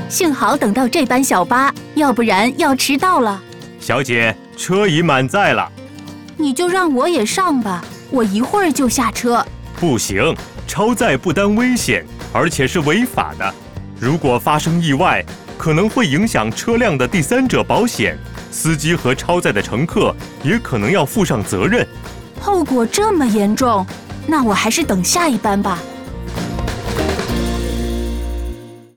幸好等到这班小巴，要不然要迟到了。 小姐，车已满载了。 你就让我也上吧，我一会儿就下车。 不行，超载不单危险，而且是违法的。如果发生意外，可能会影响车辆的第三者保险，司机和超载的乘客也可能要负上责任。 后果这么严重，那我还是等下一班吧。